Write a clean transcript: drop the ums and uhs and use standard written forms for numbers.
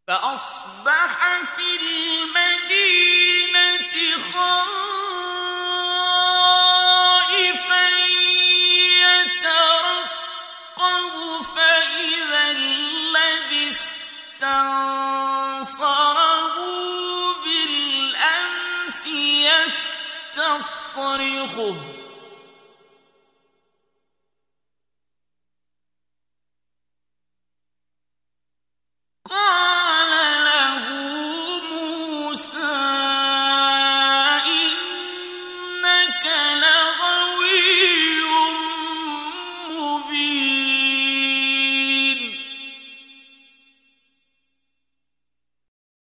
فأصبح في المدينة خائفا يترقب فإذا الذي استنصره بالأمس يستصرخه